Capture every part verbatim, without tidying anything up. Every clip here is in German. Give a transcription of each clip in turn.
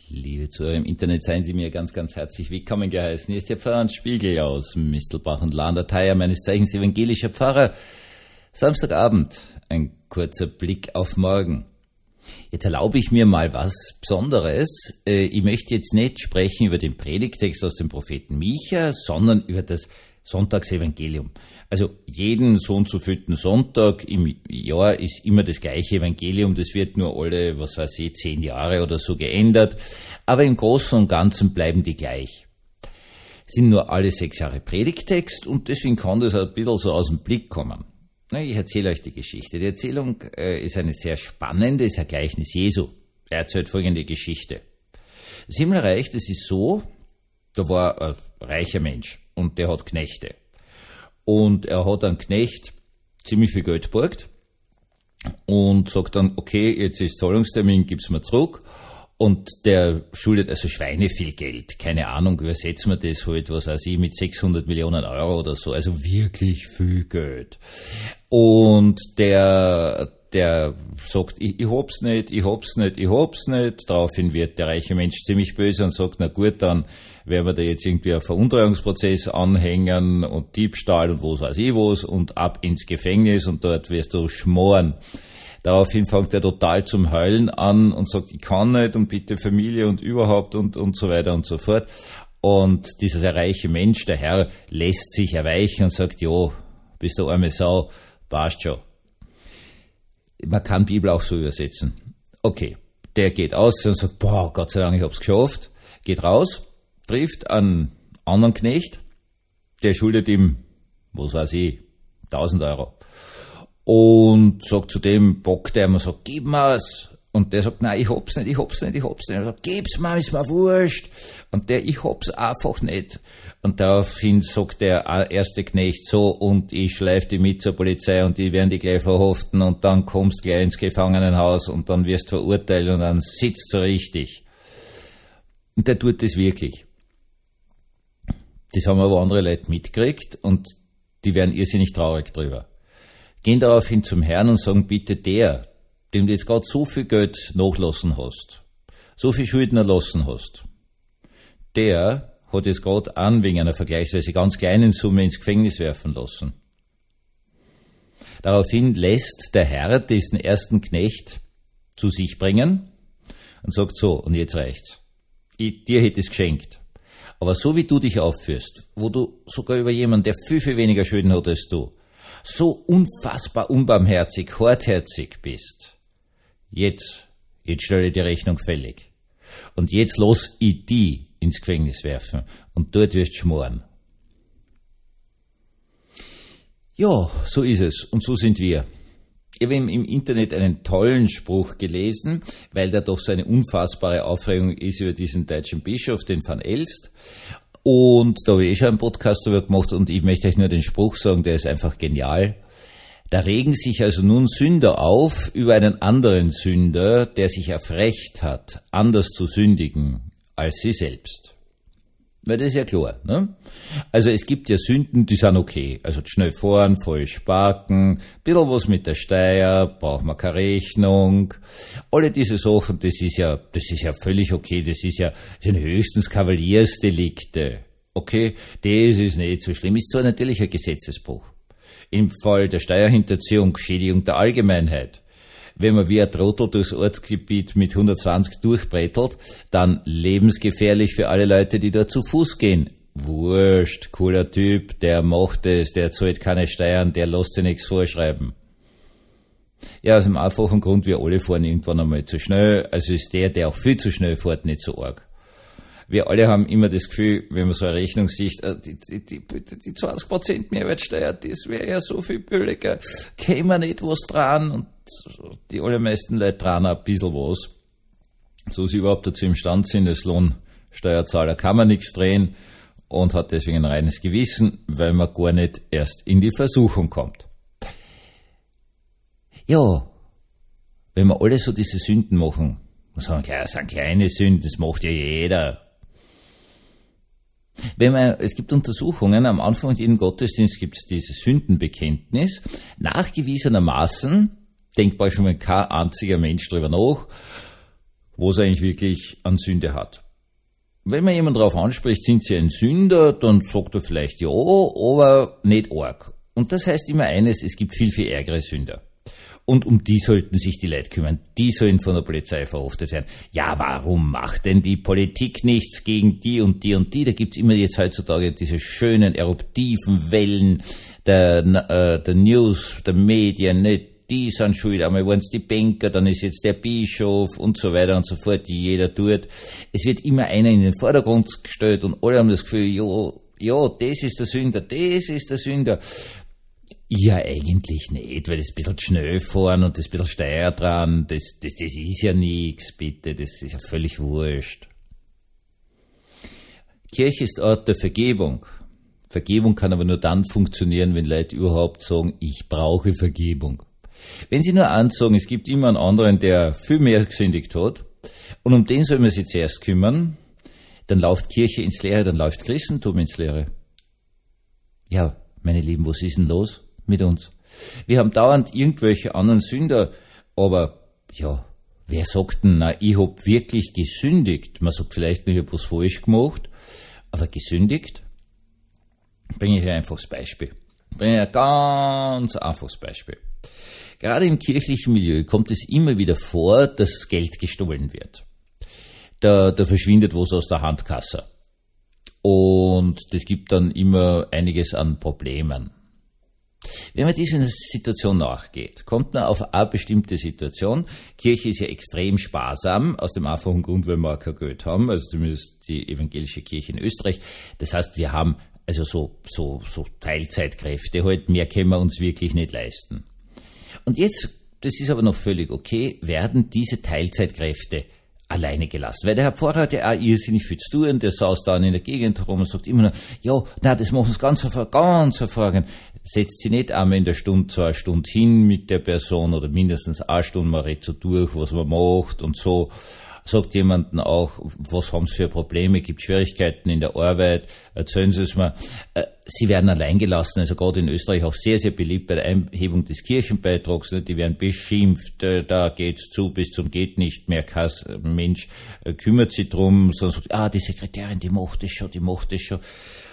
Liebe Zuhörer im Internet, seien Sie mir ganz, ganz herzlich willkommen geheißen. Hier ist der Pfarrer Hans Spiegel aus Mistelbach und Lahndateier, meines Zeichens evangelischer Pfarrer. Samstagabend, ein kurzer Blick auf morgen. Jetzt erlaube ich mir mal was Besonderes. Ich möchte jetzt nicht sprechen über den Predigtext aus dem Propheten Micha, sondern über das Sonntagsevangelium. Also jeden so und so vierten Sonntag im Jahr ist immer das gleiche Evangelium. Das wird nur alle, was weiß ich, zehn Jahre oder so geändert. Aber im Großen und Ganzen bleiben die gleich. Sind nur alle sechs Jahre Predigtext und deswegen kann das ein bisschen so aus dem Blick kommen. Ich erzähle euch die Geschichte. Die Erzählung äh, ist eine sehr spannende, ist ein Gleichnis Jesu. Er erzählt folgende Geschichte. Das Himmelreich, das ist so, da war ein reicher Mensch und der hat Knechte. Und er hat einen Knecht ziemlich viel Geld geborgt und sagt dann, okay, jetzt ist Zahlungstermin, gib's mir zurück. Und der schuldet also Schweine viel Geld. Keine Ahnung, übersetzen wir das halt, was weiß ich, mit sechshundert Millionen Euro oder so. Also wirklich viel Geld. Und der, der sagt, ich, ich hab's nicht, ich hab's nicht, ich hab's nicht. Daraufhin wird der reiche Mensch ziemlich böse und sagt, na gut, dann werden wir da jetzt irgendwie einen Veruntreuungsprozess anhängen und Diebstahl und was weiß ich was und ab ins Gefängnis und dort wirst du schmoren. Daraufhin fängt er total zum Heulen an und sagt, ich kann nicht und bitte Familie und überhaupt und, und so weiter und so fort. Und dieser sehr reiche Mensch, der Herr, lässt sich erweichen und sagt, jo, bist du arme Sau, passt schon. Man kann Bibel auch so übersetzen. Okay, der geht aus und sagt, boah, Gott sei Dank, ich hab's geschafft. Geht raus, trifft einen anderen Knecht, der schuldet ihm, was weiß ich, tausend Euro. Und sagt zu dem, bockt er, man sagt, gib mir's. Und der sagt, nein, ich hab's nicht, ich hab's nicht, ich hab's nicht. Er sagt, gib's mir, ist mir wurscht. Und der, ich hab's einfach nicht. Und daraufhin sagt der erste Knecht so, und ich schleif die mit zur Polizei und die werden die gleich verhaften und dann kommst gleich ins Gefangenenhaus und dann wirst verurteilt und dann sitzt du richtig. Und der tut das wirklich. Das haben aber andere Leute mitgekriegt und die werden irrsinnig traurig drüber. Gehen daraufhin zum Herrn und sagen, bitte der, dem du jetzt gerade so viel Geld nachlassen hast, so viel Schulden erlassen hast, der hat jetzt gerade an wegen einer vergleichsweise ganz kleinen Summe ins Gefängnis werfen lassen. Daraufhin lässt der Herr diesen ersten Knecht zu sich bringen und sagt so, und jetzt reicht's. Ich, dir hätte es geschenkt. Aber so wie du dich aufführst, wo du sogar über jemanden, der viel, viel weniger Schulden hat als du, so unfassbar unbarmherzig, hartherzig bist, jetzt, jetzt stelle ich die Rechnung fällig. Und jetzt lass ich die ins Gefängnis werfen und dort wirst du schmoren. Ja, so ist es und so sind wir. Ich habe im Internet einen tollen Spruch gelesen, weil da doch so eine unfassbare Aufregung ist über diesen deutschen Bischof, den Van Elst. Und da habe ich schon einen Podcast darüber gemacht und ich möchte euch nur den Spruch sagen, der ist einfach genial. Da regen sich also nun Sünder auf über einen anderen Sünder, der sich erfrecht hat, anders zu sündigen als sie selbst. Weil das ist ja klar, ne? Also es gibt ja Sünden, die sind okay. Also schnell fahren, falsch parken, bisschen was mit der Steuer, braucht man keine Rechnung. Alle diese Sachen, das ist ja, das ist ja völlig okay. Das ist ja, das sind höchstens Kavaliersdelikte. Okay, das ist nicht so schlimm. Ist zwar natürlich ein Gesetzesbruch. Im Fall der Steuerhinterziehung, Schädigung der Allgemeinheit. Wenn man wie ein Trottel durchs Ortsgebiet mit hundertzwanzig durchbrettelt, dann lebensgefährlich für alle Leute, die da zu Fuß gehen. Wurscht, cooler Typ, der macht es, der zahlt keine Steuern, der lässt sich nichts vorschreiben. Ja, aus dem einfachen Grund, wir alle fahren irgendwann einmal zu schnell, also ist der, der auch viel zu schnell fährt, nicht so arg. Wir alle haben immer das Gefühl, wenn man so eine Rechnung sieht, die, die, die, die zwanzig Prozent Mehrwertsteuer, das wäre ja so viel billiger, käme nicht was dran und die allermeisten Leute dran ein bisschen was. So sie überhaupt dazu imstande sind, als Lohnsteuerzahler kann man nichts drehen und hat deswegen ein reines Gewissen, weil man gar nicht erst in die Versuchung kommt. Ja, wenn wir alle so diese Sünden machen, muss man sagen, das sind kleine Sünden, das macht ja jeder. Wenn man, es gibt Untersuchungen, am Anfang jedem Gottesdienst gibt es dieses Sündenbekenntnis. Nachgewiesenermaßen denkt bald schon mal kein einziger Mensch drüber nach. was er eigentlich wirklich an Sünde hat. Wenn man jemanden darauf anspricht, sind sie ein Sünder, dann sagt er vielleicht ja, aber nicht arg. Und das heißt immer eines, es gibt viel, viel ärgere Sünder. Und um die sollten sich die Leute kümmern. Die sollen von der Polizei verhaftet werden. Ja, warum macht denn die Politik nichts gegen die und die und die? Da gibt's immer jetzt heutzutage diese schönen eruptiven Wellen der, äh, der News, der Medien, nicht? Die sind schuld, einmal waren es die Banker, dann ist jetzt der Bischof und so weiter und so fort, die jeder tut. Es wird immer einer in den Vordergrund gestellt und alle haben das Gefühl, ja, ja, das ist der Sünder, das ist der Sünder. Ja, eigentlich nicht, weil das ein bisschen schnell fahren und das ein bisschen Steuer dran, das, das, das ist ja nichts, bitte, das ist ja völlig wurscht. Kirche ist Ort der Vergebung. Vergebung kann aber nur dann funktionieren, wenn Leute überhaupt sagen, ich brauche Vergebung. Wenn sie nur ansagen, es gibt immer einen anderen, der viel mehr gesündigt hat, und um den soll man sich zuerst kümmern, dann läuft Kirche ins Leere, dann läuft Christentum ins Leere. Ja, meine Lieben, was ist denn los mit uns? Wir haben dauernd irgendwelche anderen Sünder, aber ja, wer sagt denn, na, ich hab wirklich gesündigt? Man sagt vielleicht nur, ich hab was falsch gemacht, aber gesündigt? Bringe ich ein einfaches Beispiel. Bringe ich ein ganz einfaches Beispiel. Gerade im kirchlichen Milieu kommt es immer wieder vor, dass Geld gestohlen wird. Da, da verschwindet was aus der Handkasse. Und das gibt dann immer einiges an Problemen. Wenn man dieser Situation nachgeht, kommt man auf eine bestimmte Situation. Kirche ist ja extrem sparsam, aus dem einfachen Grund, weil wir kein Geld haben, also zumindest die evangelische Kirche in Österreich. Das heißt, wir haben also so, so, so Teilzeitkräfte halt, mehr können wir uns wirklich nicht leisten. Und jetzt, das ist aber noch völlig okay, werden diese Teilzeitkräfte alleine gelassen. Weil der Herr Pfarrer hat ja auch irrsinnig viel zu tun, der saß dann in der Gegend herum und sagt immer noch, ja, na, das machen sie ganz, ganz hervorragend. Setzt sie nicht einmal in der Stunde, zwei Stunden hin mit der Person oder mindestens eine Stunde, man redet so durch, was man macht und so. Sagt jemanden auch, was haben sie für Probleme, gibt Schwierigkeiten in der Arbeit, erzählen sie es mir. Sie werden allein gelassen, also gerade in Österreich auch sehr, sehr beliebt bei der Einhebung des Kirchenbeitrags, die werden beschimpft, da geht's zu bis zum geht nicht mehr, kein Mensch kümmert sich drum, sondern sagt, ah, die Sekretärin, die macht das schon, die macht das schon.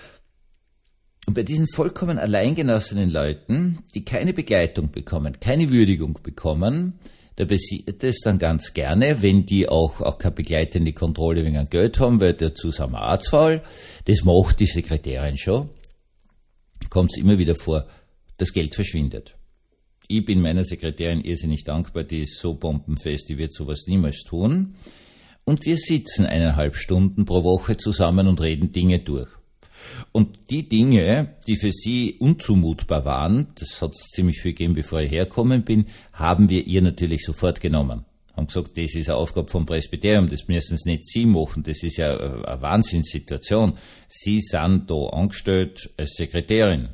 Und bei diesen vollkommen alleingelassenen Leuten, die keine Begleitung bekommen, keine Würdigung bekommen, da passiert es dann ganz gerne, wenn die auch, auch keine begleitende Kontrolle wegen an Geld haben, weil dazu sind wir Arztfall. Das macht die Sekretärin schon. Kommt es immer wieder vor, das Geld verschwindet. Ich bin meiner Sekretärin irrsinnig dankbar, die ist so bombenfest, die wird sowas niemals tun. Und wir sitzen eineinhalb Stunden pro Woche zusammen und reden Dinge durch. Und die Dinge, die für sie unzumutbar waren, das hat es ziemlich viel gegeben, bevor ich hergekommen bin, haben wir ihr natürlich sofort genommen. Haben gesagt, das ist eine Aufgabe vom Presbyterium, das müssen Sie nicht Sie machen, das ist ja eine Wahnsinnssituation. Sie sind da angestellt als Sekretärin.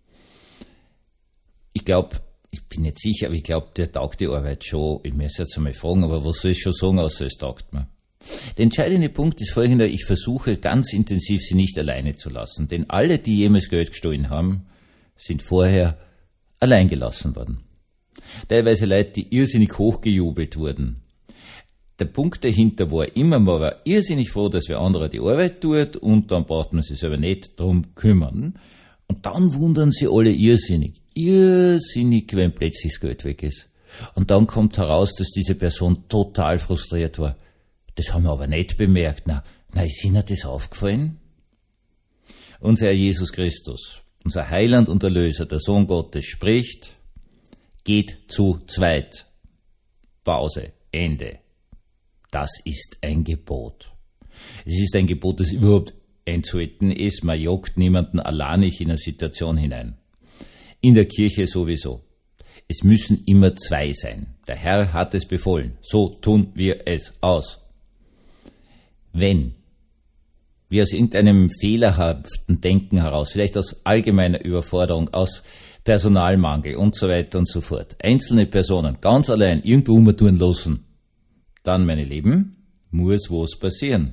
Ich glaube, ich bin nicht sicher, aber ich glaube, der taugt die Arbeit schon. Ich muss jetzt einmal fragen, aber was soll ich schon sagen, außer es taugt mir? Der entscheidende Punkt ist folgender, ich versuche ganz intensiv, sie nicht alleine zu lassen, denn alle, die jemals Geld gestohlen haben, sind vorher allein gelassen worden. Teilweise Leute, die irrsinnig hochgejubelt wurden. Der Punkt dahinter war immer, man war irrsinnig froh, dass wer anderer die Arbeit tut und dann braucht man sich selber nicht drum kümmern. Und dann wundern sie alle irrsinnig, irrsinnig, wenn plötzlich das Geld weg ist. Und dann kommt heraus, dass diese Person total frustriert war. Das haben wir aber nicht bemerkt. Na, na, ist Ihnen das aufgefallen? Unser Herr Jesus Christus, unser Heiland und Erlöser, der Sohn Gottes, spricht, geht zu zweit. Pause, Ende. Das ist ein Gebot. Es ist ein Gebot, das überhaupt einzuhalten ist. Man jagt niemanden alleinig in eine Situation hinein. In der Kirche sowieso. Es müssen immer zwei sein. Der Herr hat es befohlen. So tun wir es aus. Wenn wir aus irgendeinem fehlerhaften Denken heraus, vielleicht aus allgemeiner Überforderung, aus Personalmangel und so weiter und so fort, einzelne Personen ganz allein irgendwo umtun lassen, dann, meine Lieben, muss was passieren.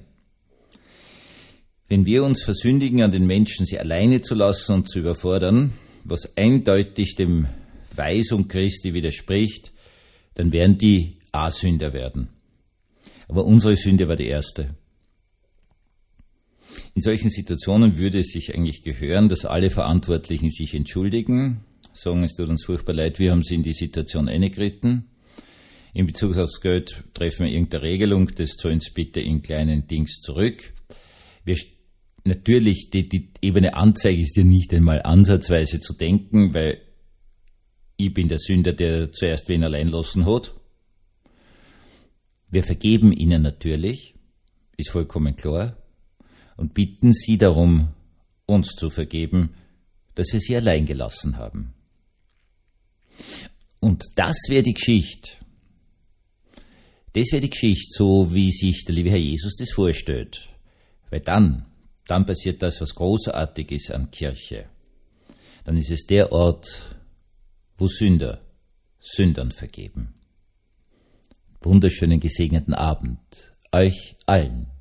Wenn wir uns versündigen, an den Menschen sie alleine zu lassen und zu überfordern, was eindeutig dem Weisung Christi widerspricht, dann werden die A-Sünder werden. Aber unsere Sünde war die erste. In solchen Situationen würde es sich eigentlich gehören, dass alle Verantwortlichen sich entschuldigen, sagen, es tut uns furchtbar leid, wir haben sie in die Situation eingeritten. In Bezug aufs Geld treffen wir irgendeine Regelung, das zahlen Sie bitte in kleinen Dings zurück. Wir, natürlich, die, die Ebene Anzeige ist ja nicht einmal ansatzweise zu denken, weil ich bin der Sünder, der zuerst wen allein lassen hat. Wir vergeben ihnen natürlich, ist vollkommen klar, und bitten sie darum, uns zu vergeben, dass wir sie allein gelassen haben. Und das wäre die Geschichte. Das wäre die Geschichte, so wie sich der liebe Herr Jesus das vorstellt. Weil dann, dann passiert das, was großartig ist an Kirche. Dann ist es der Ort, wo Sünder Sündern vergeben. Wunderschönen gesegneten Abend euch allen.